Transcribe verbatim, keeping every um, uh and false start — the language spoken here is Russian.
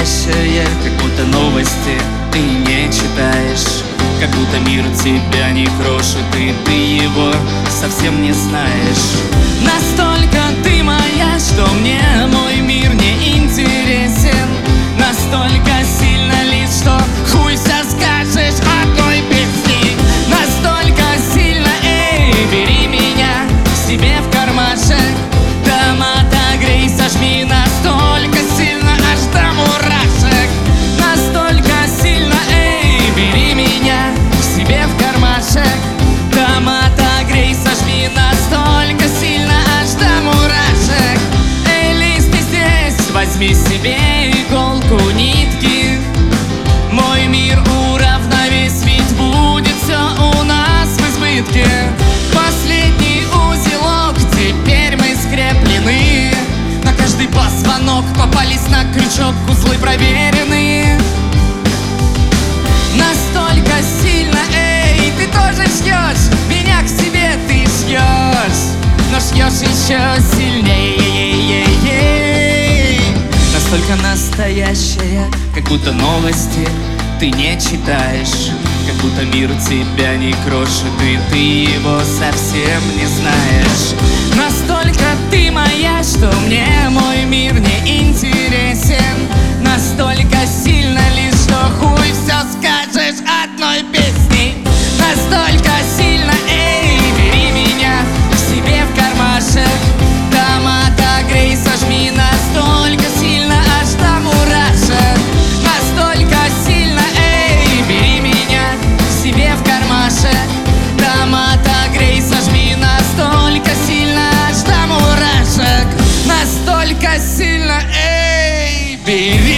настоящее, как будто новости ты не читаешь, как будто мир тебя не крошит, и ты его совсем не знаешь. Настолько ты моя, что мне мой мир не интересен. Настолько сильно лишь, что хуй вся скажешь одной песни. Настолько сильно, эй, бери меня к себе в кармашек, там отогрей, сожми. Настолько сильно, аж до мурашек. Настолько сильно, эй, бери меня к себе в кармашек, там отогрей, сожми. Настолько сильно, аж до мурашек. Эй, лист, ты здесь, возьми себе иголку, нитки. Мой мир уравновесь, ведь будет все у нас в избытке. Последний узелок, теперь мы скреплены. На каждый позвонок попались на крючок узлы проверенные. Настолько сильно, эй, ты тоже шьешь меня к себе, ты шьешь, но шьешь еще сильнее. Настолько настоящее, как будто новости ты не читаешь, как будто мир тебя не крошит, и ты его совсем не знаешь. Настолько ты моя, что мне мой мир не интересен. Настолько сильно лишь, что хуй все скажешь одной песни. Настолько сильно, эй, бери меня к себе в кармашек, там отогрей, сожми. Настолько сильно, аж до мурашек. Настолько сильно, эй, бери меня к себе в кармашек, там отогрей, сожми. Настолько сильно, аж до мурашек. Настолько сильно, эй, бери